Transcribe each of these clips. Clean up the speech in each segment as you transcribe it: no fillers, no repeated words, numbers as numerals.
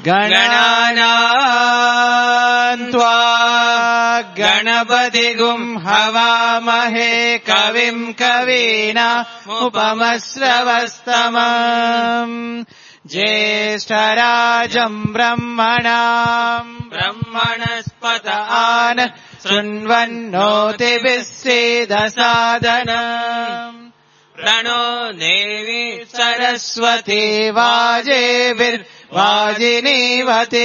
गणानां त्वा गणपतिगुं हवामहे कविं कवीनामुपमश्रवस्तमम् ज्येष्ठराजं ब्रह्मणस्पत आन शृण्वन्नोतिभिः सीदसादनम् प्रणो देवी सरस्वती वाजेभिर्वाजिनीवते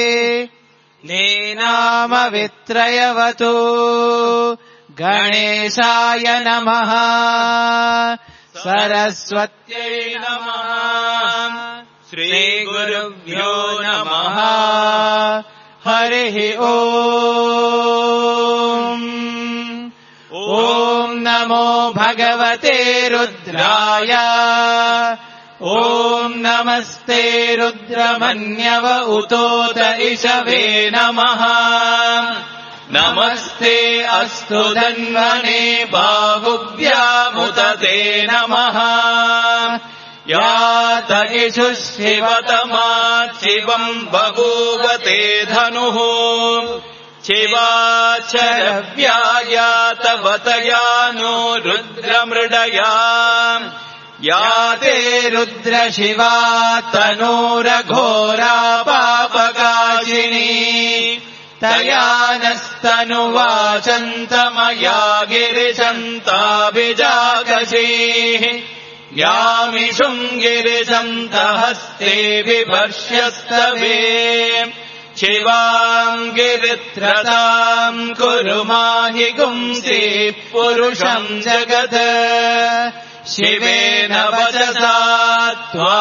नेनामवित्रयवतु गणेशाय नमः सरस्वत्यै नमः श्रीगुरुभ्यो नमः हरिः ॐ नमो भगवते रुद्राय ॐ नमस्ते रुद्रमन्यव उतोत इषवे नमः नमस्ते अस्तु धन्वने बाहुभ्यामुत ते नमः यात इषु शिवतमात् शिवम् बभूवते धनुः शिवाचरव्यायातवतयानो रुद्रमृडया याते रुद्रशिवा तनूरघोरा पापकाशिनी तया नस्तनुवाचन्तमया गिरिशन्ताभिजागशीः यामिषुम् गिरिशन्तहस्ते बिभर्ष्यस्तवे शिवाम् गिरित्रताम् कुरु माहि गुंसि पुरुषम् जगत् शिवेन वचसा त्वा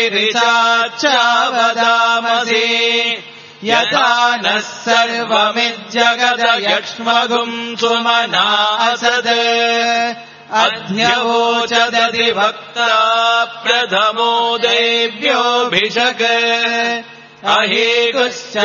गिरिशाच्चावदामसि यथा नः सर्वमिज्जगदयक्ष्मगुम् सुमना असद अध्यवोचदधिवक्ता प्रथमो देव्योऽभिषक् अहेगुश्च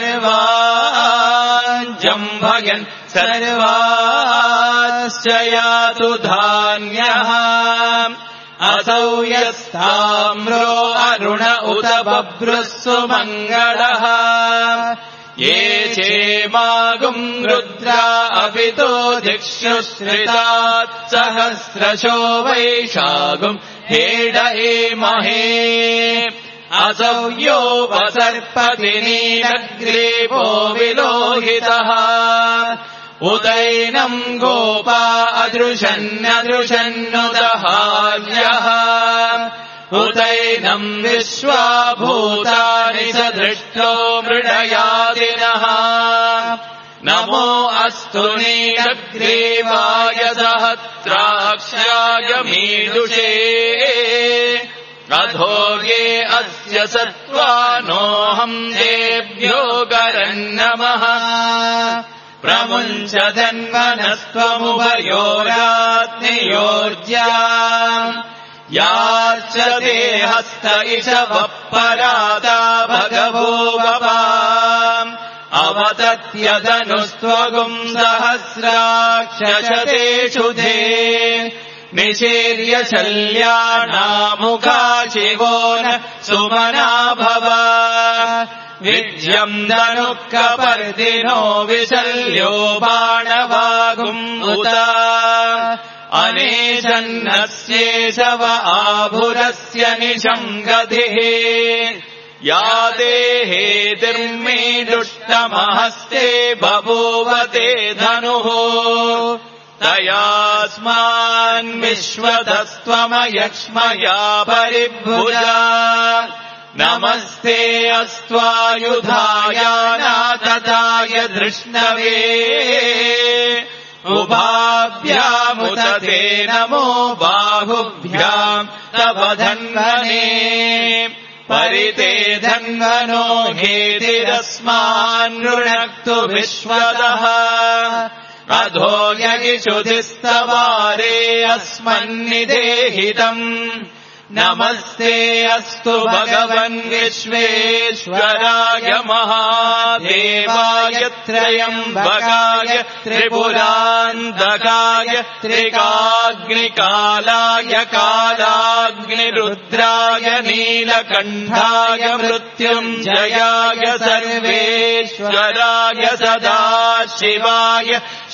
सर्वाञ्जम्भयन् सर्वाश्च यातु धान्यः असौ यस्ताम्रो अरुण उत बभ्रुः सुमङ्गलः ये चेमागुम् रुद्रा अपितो दिक्षुश्रितात् सहस्रशो वैशागुम् हेड एमहे असौ योपसर्पति नीलग्रीवो विलोहितः उदैनम् गोपा अदृशन्नदृशन्नुदहार्यः उदैनम् विश्वाभूतानि स दृष्टो मृडयादिनः नमो अस्तु नीलग्रीवाय सहस्राक्षाय मीदुषे अधोगे अस्य सत्त्वानोऽहम् देव्यो गरन्नमः प्रमुञ्च धन्वनस्त्वमुभयोरात्नियोर्ज्या याश्च ते हस्त इषवः पराता भगवो वपा अवतत्यदनुस्त्वगुम् सहस्राक्षशतेषु धे निशीर्य शल्यानामुखा शिवो न सुमना भव विद्यम् धनुःकपर्दिनो विशल्यो बाणवागुम् उत अनेशन्नस्येषव आभुरस्य निशङ्गतिः या देहेतिर्मे दुष्टमहस्ते बभूवते धनुः तयास्मान्विश्वतस्त्वमयक्ष्मया परिभुजा नमस्ते अस्त्वायुधायानातताय धृष्णवे उभाभ्यामुत ते नमो बाहुभ्याम् तव धन्वने परिते धन्वनो हेतिरस्मान् ऋणक्तु विश्वतः अधो यगिषुधिस्तवारे अस्मन्निदेहितम् नमस्ते अस्तु भगवन् विश्वेश्वराय महादेवाय त्रयम्बकाय त्रिपुरान्तकाय त्रिकाग्निकालाय कालाग्निरुद्राय नीलकण्ठाय मृत्युञ्जयाय सर्वेश्वराय सदाशिवाय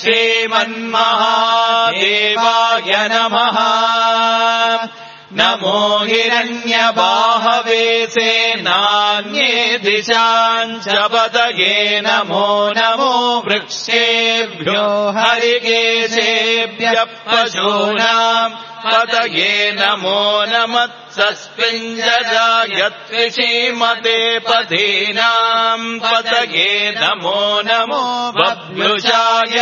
श्रीमन्महादेवाय नमः। नमो हिरण्यबाहवे सेनान्ये दिशाञ्च पतये नमो नमो वृक्षेभ्यो हरिकेशेभ्यः पशूनाम् पतये नमो नमः सस्मिञ्जराय त्रिषीमते पथीनाम् पतये नमो नमो बभ्युषाय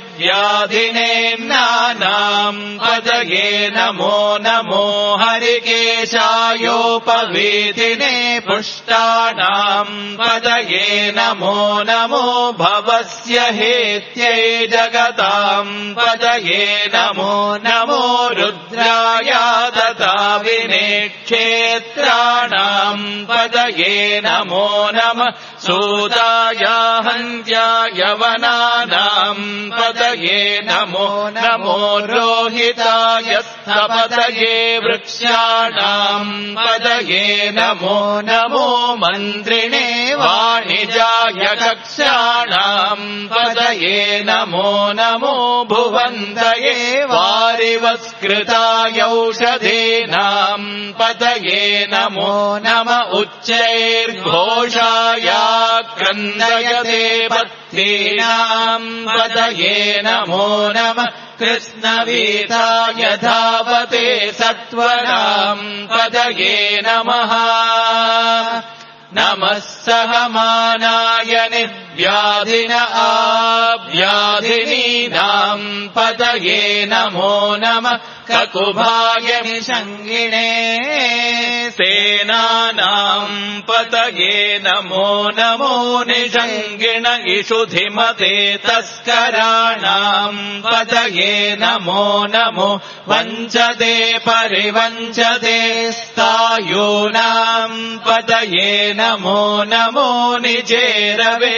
विव्याधिनेम्नानाम् पतये नमो नमो हरिकेशायोपवीतिने पुष्टानाम् पतये नमो नमो भवस्य हेत्यै जगताम् पतये नमो नमो रुद्राय दता विनेक्षेत्राणाम् पतये नमो नमः सूताय हन्त्याय वनानाम् पतये नमो नमो रोहिताय स्थपतये वृक्षाणाम् पतये नमो नमो मन्त्रिणे वाणिजाय कक्षाणाम् पतये नमो नमो भुवन्तये वारिवस्कृताय औषधीनाम् पतये नमो नम उच्चैर्घोषाय क्रन्दयते पत्नीनाम् पतये नमो नमः कृष्णवीताय धावते सत्वराम् पतये नमः। नमः सहमानाय निर्व्याधिन आव्याधिनीनाम् पतये नमो नमः ककुभाय निषङ्गिणे सेनानाम् पतये नमो नमो निषङ्गिण इषुधिमते तस्कराणाम् पतये नमो नमो वञ्चते परिवञ्चते स्थायूनाम् पतये नमो नमो निचेरवे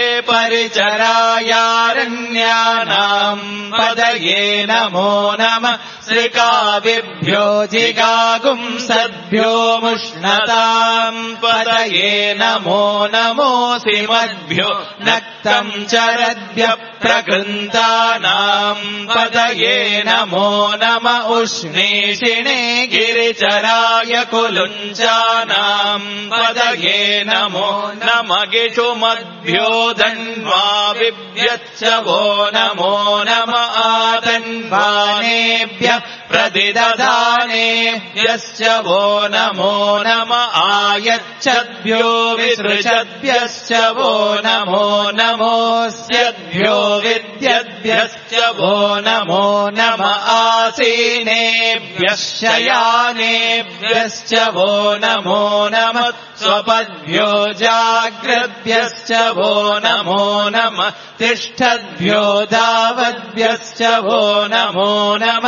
परिचरायारण्यानाम् पतये नमो नमः श्रिकाविभ्यो जिगागुंसद्भ्यो मुष्णताम् पतये नमो नमो सिमद्भ्यो नक्तम् चरद्भ्यः प्रकृन्तानाम् पतये नमो नम उष्णीषिणे गिरिचराय कुलुञ्चानाम् पतये नमो नम गिषुमद्भ्यो धन्वाविभ्यश्च वो नमो नम आतन्वानेभ्यः प्रतिदधानेभ्यश्च वो नमो नम आयच्छद्भ्यो विसृजद्भ्यश्च वो नमो नमोऽस्यद्भ्यो विद्यद्भ्यश्च वो नमो नम आसीनेभ्यः शयानेभ्यश्च वो नमो नम स्वपद्भ्यो जाग्रद्भ्यश्च वो नमो नम तिष्ठद्भ्यो धावद्भ्यश्च वो नमो नम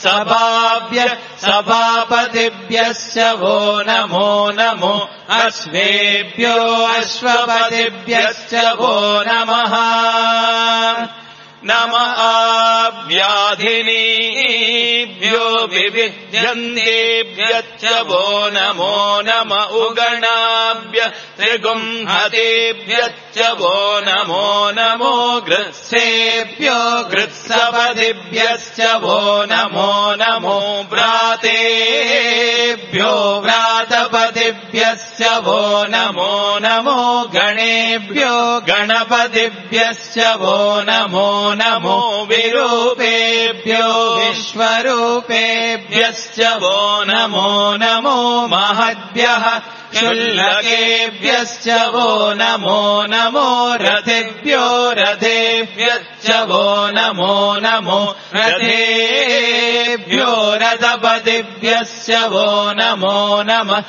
सभापतिभ्यश्च वो नमो नमो अश्वेभ्यो अश्वपतिभ्यश्च वो नमः। नम आव्याधिनीभ्यो विविध्यन्तेभ्यश्च वो नमो नम उगणाभ्य त्रिगुंहतेभ्यश्च वो नमो नमो गृत्सेभ्यो गृत्सपतिभ्यश्च वो नमो नमो व्रातेभ्यो व्रातपतिभ्यश्च वो नमो नमो गणेभ्यो गणपतिभ्यश्च वो नमो नमो विरूपेभ्यो विश्वरूपेभ्यश्च वो नमो नमो महद्भ्यः क्षुल्लकेभ्यश्च वो नमो नमो रथेभ्यो रथेभ्यश्च वो नमो नमो रथेभ्यो रथपतिभ्यश्च वो नमो नमः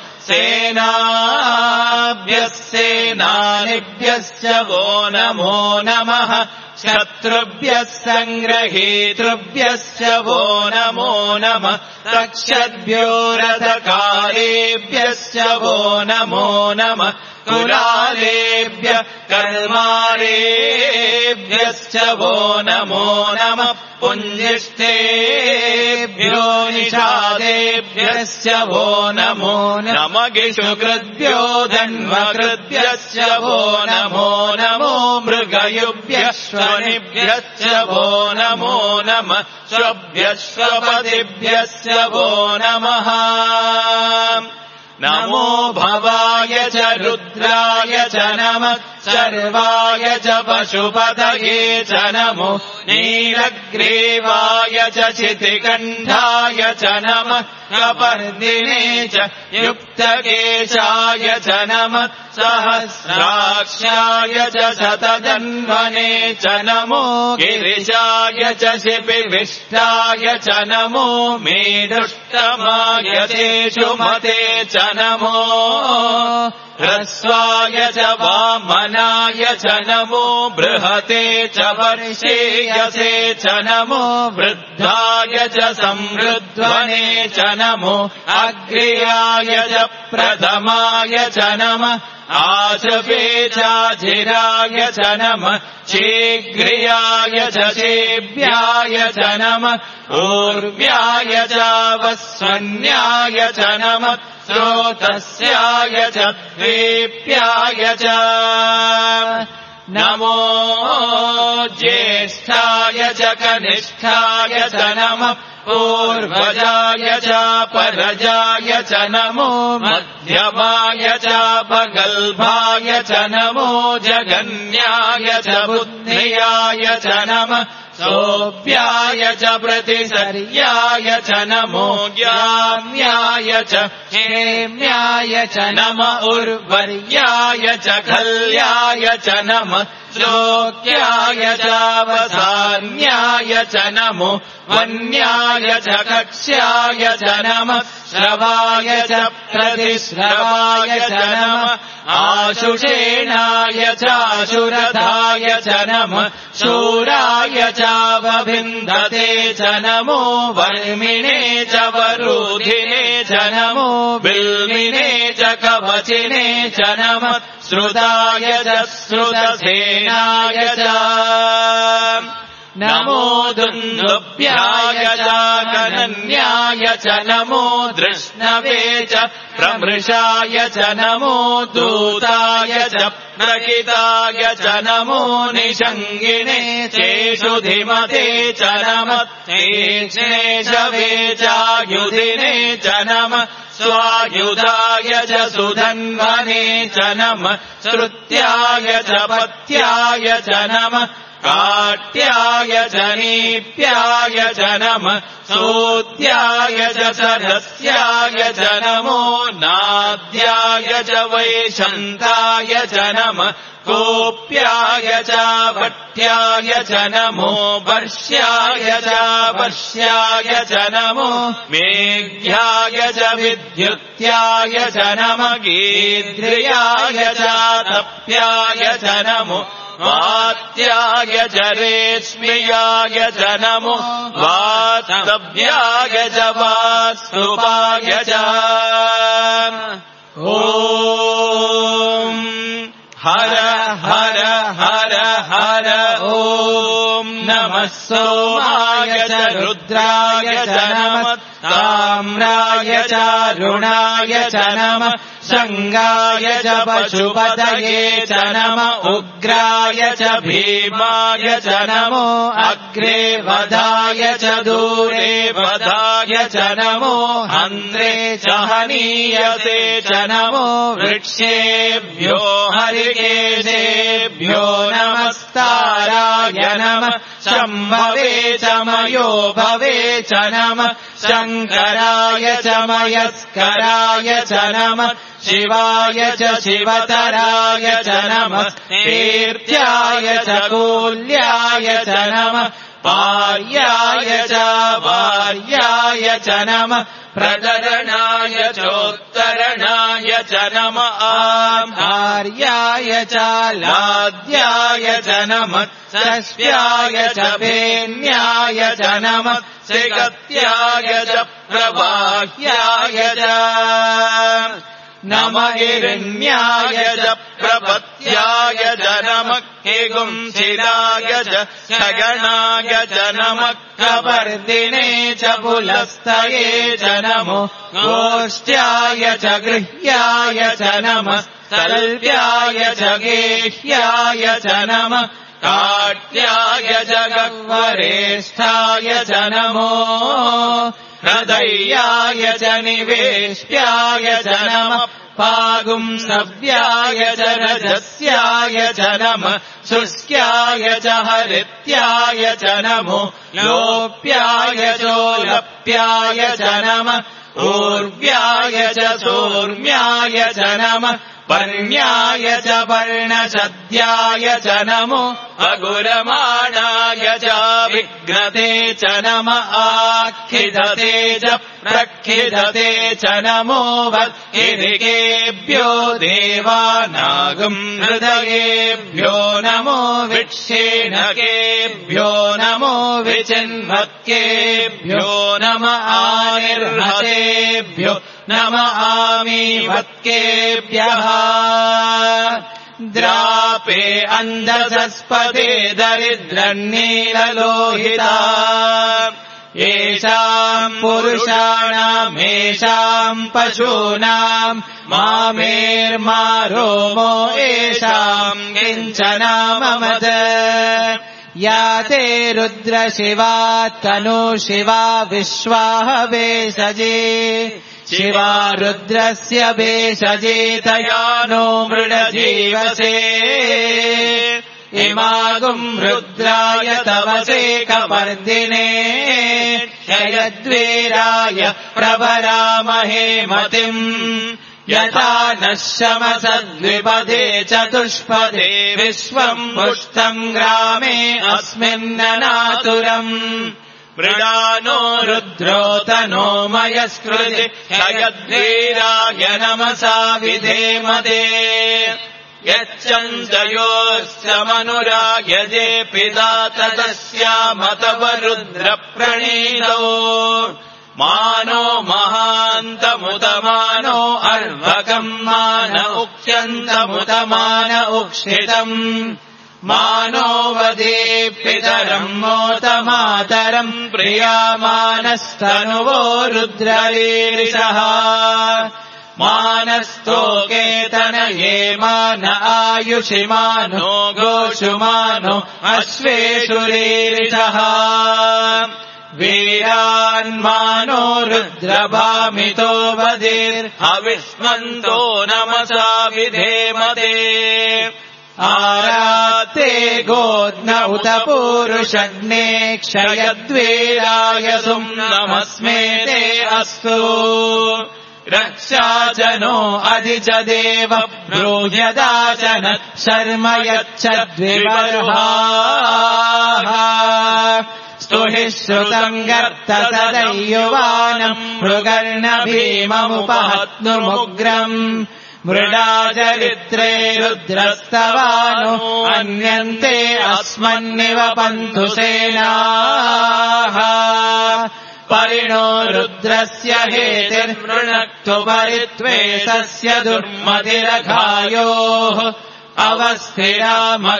सेनाभ्यः सेनानिभ्यश्च वो नमो नमः शत्रुभ्यः सङ्ग्रहीतृभ्यश्च वो नमो नमः रक्षद्भ्यो रथकारेभ्यश्च वो नमो नमः कुलालेभ्यः कर्मारेभ्यश्च वो नमो नमः पुञ्जिष्ठेभ्यो निषादेभ्यश्च वो नमो नमः गिषुकृद्भ्यो धन्वकृद्भ्यश्च वो नमो नमो मृगयुभ्यः श्वनिभ्यश्च वो नमो नमः श्वभ्यश्वपतिभ्यश्च वो नमः नमो भवाय च रुद्राय च नमः सर्वाय च पशुपतये च नमो नीलग्रीवाय च शितिकण्ठाय च नमः कपर्दिने च युक्तकेशाय च नमः सहस्राक्षाय च शतजन्मने च नमो गिरिशाय च शिपिविष्टाय च नमो मेरुष्टमाय तेषुमते च नमो ह्रस्वाय च वामनाय च नमो बृहते च वर्षेयसे च नमो वृद्धाय च समृद्ध्वने च नमो अग्र्याय च प्रथमाय च नमः आचपे चाचिराय च नमः शीघ्रियाय च शेभ्याय च नमः ऊर्व्याय च वस्वन्याय च नमः स्रोतस्याय च द्वीप्याय च नमो ज्येष्ठाय च कनिष्ठाय च नमः पूर्वजाय च परजाय च नमो मध्यमाय च पगल्भाय च नमो जगन्याय च बुद्धियाय च नमः सोऽप्याय च प्रतिसर्याय च नमो ज्ञान्याय च क्षेम्याय च नम उर्वर्याय च खल्याय च नमः श्लोक्याय च वसान्याय च नमो वन्याय च कक्ष्याय च नमः श्रवाय च प्रतिश्रवाय च नमः आशुषेणाय चाशुरथाय च नमः शूराय चावभिन्धते च नमो वर्मिणे च वरुधिने च नमो बिल्मिने च कवचिने च नमः श्रुताय च श्रुतसेनाय च नमो दुन्दुभ्याय च गणन्याय च नमो दृष्णवे च प्रमृषाय च नमो दूताय च प्रकिताय च नमो निषङ्गिने चेषु धिमते च नमः तीक्ष्णे शवे चायुधिने च नमः स्वायुधाय च सुधन्वने च नमः श्रुत्याय च पथ्याय च नमः काट्याय च नीप्याय च नमः सूत्याय च सरस्याय च नमो नाद्याय च वैशन्ताय च नमः कोप्याय च वट्याय च नमो वर्ष्याय च वर्ष्याय च नमो मेघ्याय च विद्युत्याय च नमः गीध्र्याय च तप्याय च नमो वात्याय च रेश्म्याय च नमो वातव्याय च वास्तुपाय च ॐ हर हर हर हर ॐ नमः सोमाय च रुद्राय च नमः ताम्राय च रुणाय च नमः शङ्गाय च पशुपतये च नमः उग्राय च भीमाय च नमो अग्रे वधाय च दूरे वधाय च नमो हन्त्रे च हनीयसे च नमो वृक्षेभ्यो हरिकेशेभ्यो नमस्ताराय नमः शम्भवे च मयो भवे च नमः शङ्कराय च मयस्कराय च नमः शिवाय च शिवतराय च नमः तीर्थ्याय च कूल्याय च नमः पार्याय च वार्याय च नमः प्रदरणाय चोत्तरणाय च नमः आर्याय च लाद्याय च नमः शस्याय च भेन्याय च नमः सिगत्याय च प्रवाह्याय च नमः हिरण्याय च प्रपत्याय च नमः हिगुंसिलाय च सगणाय च नमः कवर्दिने च पुलस्तये च नमो गोष्ठ्याय च गृह्याय च नमः सल्प्याय च गेह्याय च नमः काट्याय च गह्वरेष्ठाय च नमो हृदयाय च निवेश्याय च नमः पागुंसव्याय च रजस्याय च नमः शुष्क्याय च हरित्याय च नमो लोप्याय चोलप्याय च नमः ऊर्व्याय च सोर्म्याय च नमः पर्ण्याय च पर्णशद्याय च नमो अगुरमाणाय च विघ्नते च नमः आखिदते च प्रखिदते च नमो वत्किरिकेभ्यो देवानागम् हृदयेभ्यो नमो विक्षेणकेभ्यो नमो विचिन्वत्केभ्यो नमः आनिर्हतेभ्यो नमः आमीवत्केभ्यः द्रापे अन्धसस्पदे दरिद्रन्नीललोहिता येषाम् पुरुषाणामेषाम् पशूनाम् मामेर्मारोमो येषाम् किञ्चनाममद या ते रुद्रशिवा तनुशिवा विश्वाह भेषजे शिवा रुद्रस्य भेषजे तया नो मृडजीवसे इमागुम् रुद्राय तवसे कपर्दिने शयद्वीराय प्रभरामहे मतिम् यथा नः शमसद्विपदे चतुष्पदे विश्वम् पुष्टम् ग्रामे अस्मिन्ननातुरम् मृडानो रुद्रोतनो मयस्कृति शयद्वीराय नमसा विधेमते यच्चन्द्रयोश्च मनुरायजे पिता तदस्यामतव रुद्रप्रणीतो मानो महान्तमुतमानो अर्वकम् मान उक्ष्यन्तमुतमान उक्षितम् मानो वदे पितरम् मोतमातरम् प्रियामानस्तनुवो रुद्ररीरिषः मानस्तोकेतनये मान आयुषि मानो गोषु मानो अश्वेषु रीरिषः वीरान्मानो रुद्रभामितो वदेर्हविष्मन्तो नमसा विधेमते आराते गोद्न उत पूरुषग्ने क्षयद्वीराय सुम्नमस्मे ते अस्तु रक्षाजनो अधिजदेव ब्रूह्यदाचन शर्म यच्छद्विबर्हाः स्तुहि श्रुतम् गर्त सदैयुवानम् मृगर्णभीममुपहत्नुमुग्रम् मृडाचरित्रे रुद्रस्तवानो अन्यन्ते अस्मन्निव पन्तु सेनाः परिणो रुद्रस्य हेतिर्मृणक्तु परित्वेषस्य दुर्मतिरघायोः अवस्थिरा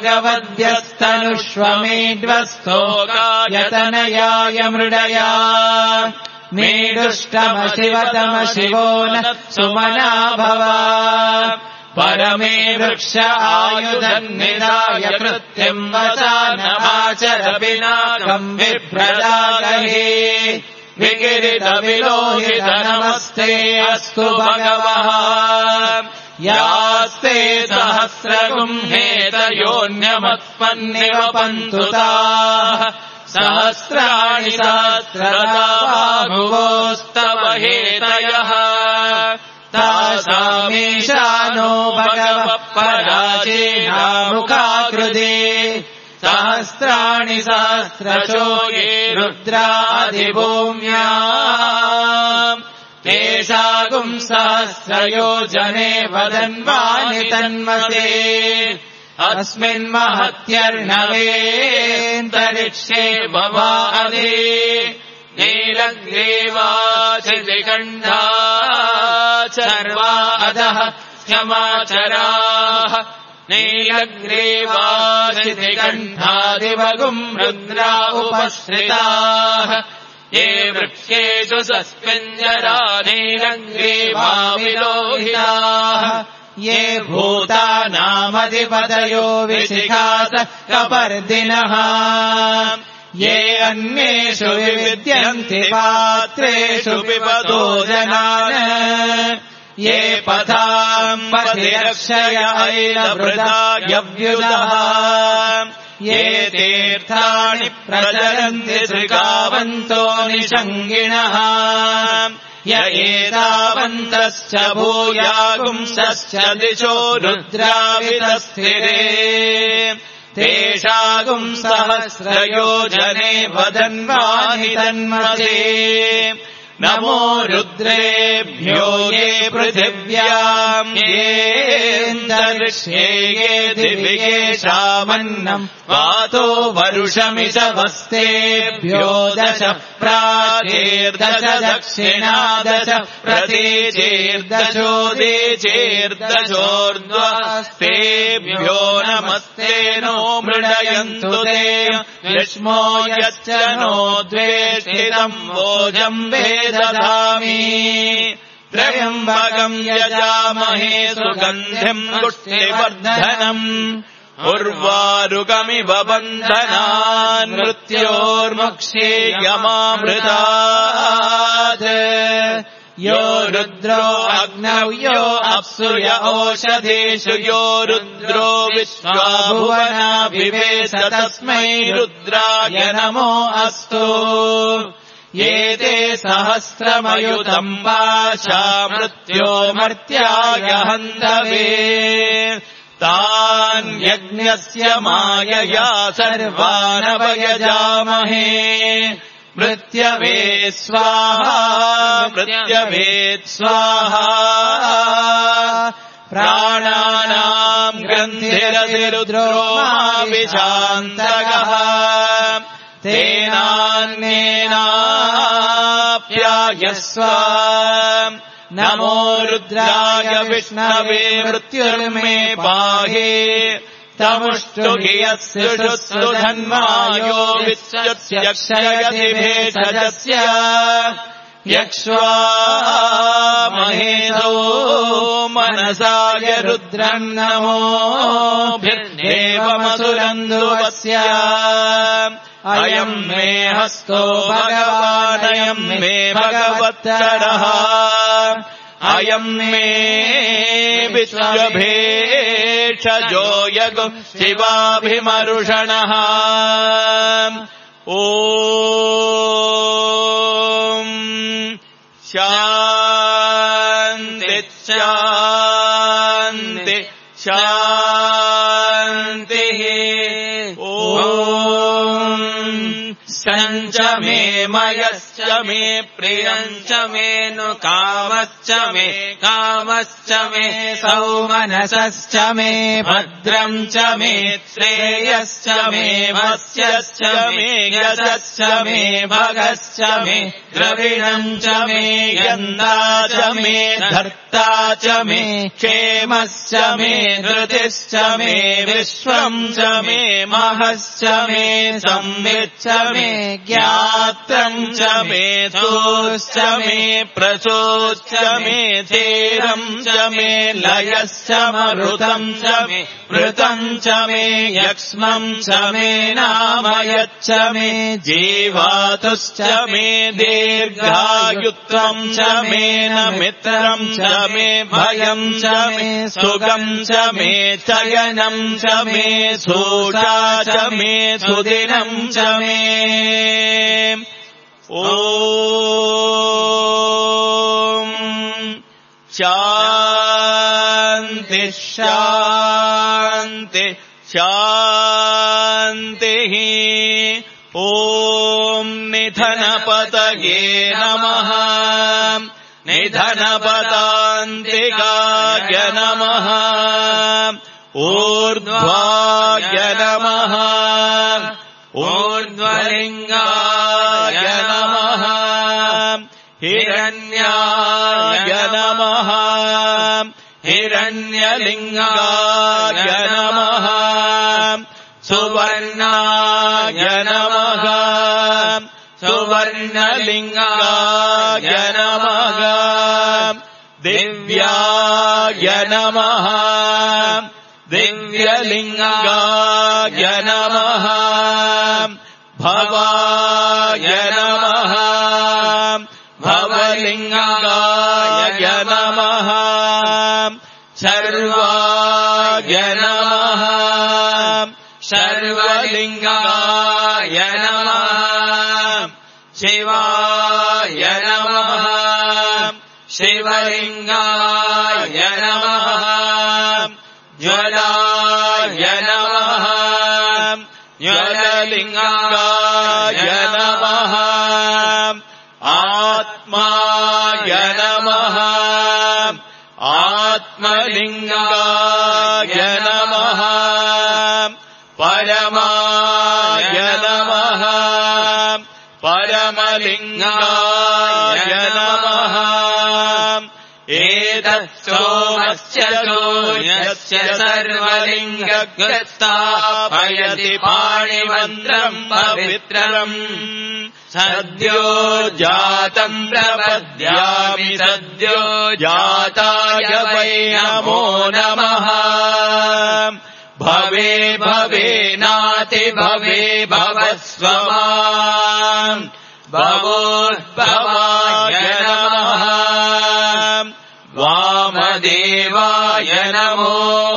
मगवद्भ्यस्तनुष्वमेड्वस्थोकायतनयाय मृडया मेडुष्टमशिवतमशिवो न सुमना भव परमे वृक्ष आयुधन्निधाय कृत्यम् वसानमाचर पिनाकम् विभ्रदागहे विगिरितविलोहित नमस्ते अस्तु भगवः यास्ते सहस्रगुम्हेतयोऽन्यमत्पन्निव पन्तु ताः सहस्राणि सहस्रदा बाहुवोस्तव हेतयः तासामीशानो भगवः पराजेनामुखाकृते सहस्राणि सहस्रशो ये रुद्राधिभूम्या तेषागुम् सहस्रयोजने वदन्वानि तन्मते अस्मिन्महत्यर्णवेऽन्तरिक्षे भवादे नीलग्रीवाचितिकण्ठा सर्वा अधः क्षमाचराः नीलग्रीवाचितिकण्ठादिवगुम् रुद्रा उपश्रिताः ये वृक्षेषु सस्मिञ्जरा नीलग्रीवा विलोहिताः ये भूतानामधिपतयो विशिखात कपर्दिनः ये अन्येषु विविद्यन्ति पात्रेषु पिबतो जनान् ये पथाम् पथिरक्षय ऐलभृतायव्युदः ये तीर्थाणि प्रचरन्ति श्रिकावन्तो निषङ्गिणः य एतावन्तश्च भूयागुंसश्च दिशो रुद्रावितस्थिरे तेषागुंसहस्रयोजने वदन्वानि तन्मसे नमो रुद्रेभ्यो ये पृथिव्याम् येऽन्तरिक्षे ये दिवि येषामन्नम् वातो वरुषमिषवस्तेभ्यो दश प्राचेर्दश दक्षिणादश प्रतीचेर्दशोदीचेर्दशोर्ध्वस्तेभ्यो नमस्ते नो मृडयन्तु ते विष्मो यच्च नो द्वेष्टितम् भोजम् दधामि त्र्यम्बकम् यजामहे सुगन्धिम् पुष्टिवर्धनम् उर्वारुकमिव बन्धनान् मृत्योर्मुक्षेयमामृतात् यो रुद्रो अग्नौ यो अप्सु य ओषधीषु यो रुद्रो विश्वाभुवनाभिवेश तस्मै रुद्राय नमो अस्तु ये ते सहस्रमयुतम् वाशा मृत्यो मर्त्याय हन्तवे तान् यज्ञस्य मायया सर्वानवयजामहे मृत्यवे स्वाहा मृत्यवे स्वाहा प्राणानाम् ग्रन्थिरतिरुद्रोमाविशान्तकः तेनान्नेनाप्यायस्व नमो रुद्राय विष्णवे मृत्युर्मे पाहि तमुष्टुगियस्सु धन्वायो विश्वस्य क्षयति भेषजस्य यक्ष्वा महेशो मनसाय रुद्रम् नमोभिर्देवमसुरन्धुवस्य अयम् मे हस्तो भगवानयम् मे भगवत्तरः अयम् मे विश्वभेषजो यगो शिवाभिमरुषणः ॐ शान्ति शान्ति शान्तिः ॐ सञ्च मे मयश्च मे प्रियञ्च मे नु कामश्च मे सौमनसश्च मे भद्रम् च मे श्रेयश्च मे वस्यश्च मे यशश्च मे भगश्च मे द्रविणम् च मे यन्दा च मे धर्ता च मे क्षेमश्च मे धृतिश्च मे विश्वम् च मे महश्च मे संविच्च मे ज्ञात्रम् च मे सोश्च मे प्रसोश्च मे धीरम् च मे लयश्च मरुतम् च मे मृतम् च मे यक्ष्मम् च मे नामयच्च मे जीवातुश्च मे दीर्घायुत्वम् च मे न मित्रम् च मे भयम् च मे सुगम् च मे चयनम् च मे सूषा च मे सुदिनम् च मे ॐ शान्ति शान्ति शान्तिः ॐ निधनपतये नमः निधनपतान्तिकाय नमः ऊर्ध्वाय नमः ऊर्ध्वलिङ्गाय नमः हिरण्याय नमः हिरण्यलिङ्गाय नमः सुवर्णाय नमः सुवर्णलिङ्गाय नमः दिव्याय नमः दिव्यलिङ्गाय नमः भवाय नमः भवलिङ्गाय नमः सर्वाय नमः सर्वलिङ्गाय नमः शिवाय नमः शिवलिङ्गाय नमः ज्वलाय नमः ज्वललिङ्गाय नमः आत्माय नमः आत्मलिङ्गाय नमः परमाय नमः परमलिङ्गाय नमः एतत् सोमस्य सूर्यस्य सर्वलिङ्गग्रस्तापयति पाणिमन्त्रम् पवित्रम् सद्यो जातम् प्रपद्यामि सद्यो जाताय वै नमो नमः भवे भवे नाति भवे भवस्वमान् भवोद्भवाय नमः वामदेवाय नमो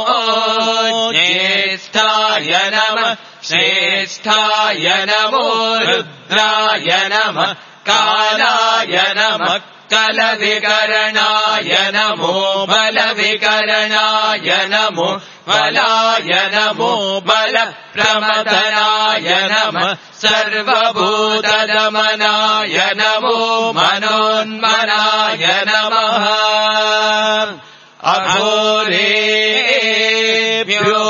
ज्येष्ठाय नमः श्रेष्ठाय नमो रुद्राय नमः कालाय नमः कलविकरणाय नमो बलविकरणाय नमो बलाय नमो बलप्रमथनाय नमः सर्वभूतदमनाय नमो मनोन्मनाय नमः अघोरेभ्यो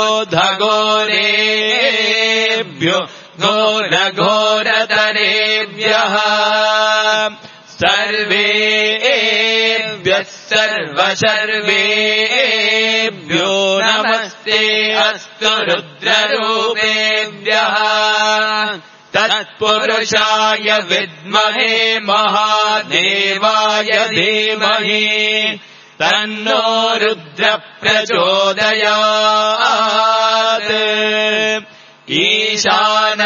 धघोरेभ्यो घोरघोरतरेभ्यः सर्वेभ्यः सर्वेभ्यो नमस्ते अस्तु रुद्ररूपेभ्यः तत्पुरुषाय विद्महे महादेवाय धीमहि तन्नो रुद्र प्रचोदयात् ईशानः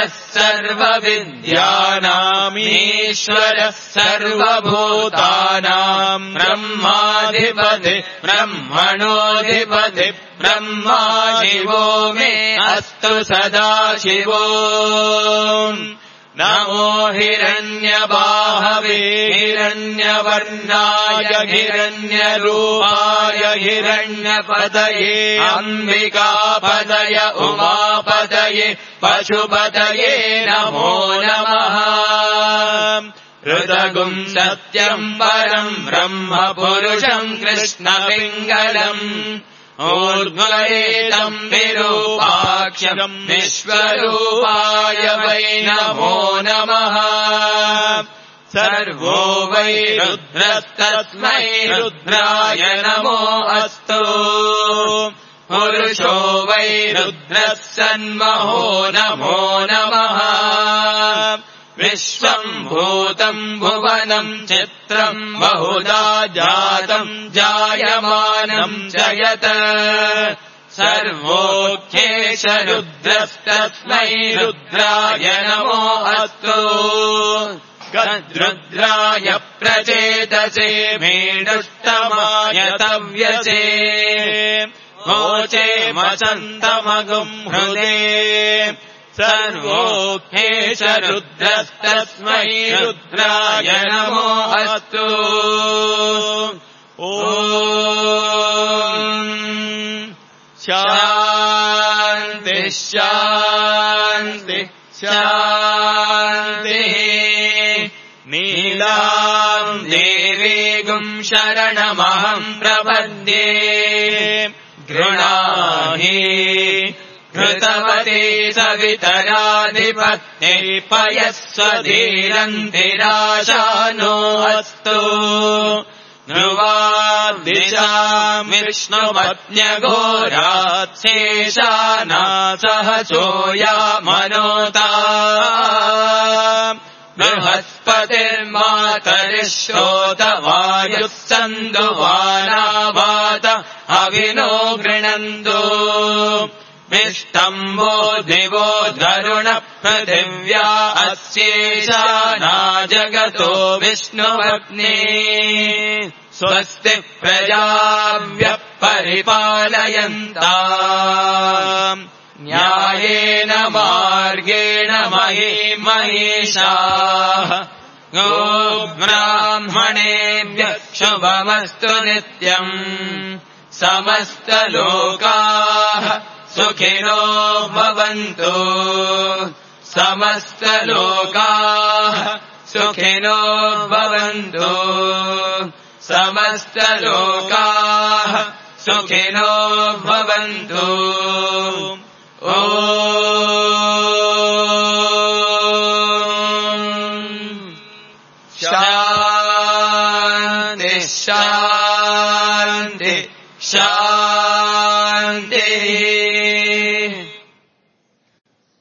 सर्वविद्यानामीश्वरः सर्वभूतानाम् ब्रह्माधिपति ब्रह्मणोऽधिपति ब्रह्मा शिवो मे अस्तु सदा शिवो नमो हिरण्यबाहवे हिरण्यवर्णाय हिरण्यरूपाय हिरण्यपतये अम्बिकापतये उमापतये पशुपतये नमो नमः ऋतगुम् सत्यम् परम् ब्रह्म पुरुषम् कृष्णपिङ्गलम् ऊर्ध्वरेतम् विरूपाक्षम् विश्वरूपाय वै नमो नमः सर्वो वै रुद्रस्तस्मै रुद्राय नमो अस्तु पुरुषो वै रुद्रः सन्महो नमो नमः विश्वम् भूतम् भुवनम् चित्रम् बहुधा जातम् जायमानम् जयत सर्वोऽख्येष रुद्रस्तस्मै रुद्राय नमो अस्तु गद्रुद्राय प्रचेतसे मेढुष्टमाय तव्यसे मोचे मचन्तमगुम् हृदे सर्वोऽख्येष रुद्रस्तस्मै रुद्राय नमो अस्तु ॐ शान्ति शान्ति शान्तिः नीलाम् देवीगुम् शरणमहम् प्रपद्ये गृह्णाहि कृतवती सवितराधिपत्यै पयस्वधीरन्तिराशानो अस्तु ध्रुवादिशाम् विष्णुपत्न्यघोरात् शेषाना सह चोयामनोता बृहस्पतिर्मातरिश्रोतवायुः सन्दुवानावात अभिनो गृणन्तु मिष्टम्बो दिवो धरुण पृथिव्या अस्येषाना जगतो विष्णुपत्नी स्वस्ति प्रजाभ्यः परिपालयन्ताम् न्यायेन मार्गेण महीं महिषाः गोब्राह्मणेभ्यः शुभमस्तु नित्यम् समस्तलोकाः सुखिनो भवन्तु समस्तलोकाः सुखिनो भवन्तु समस्तलोकाः सुखिनो भवन्तु ॐ शान्ति शान्ति शान्तिः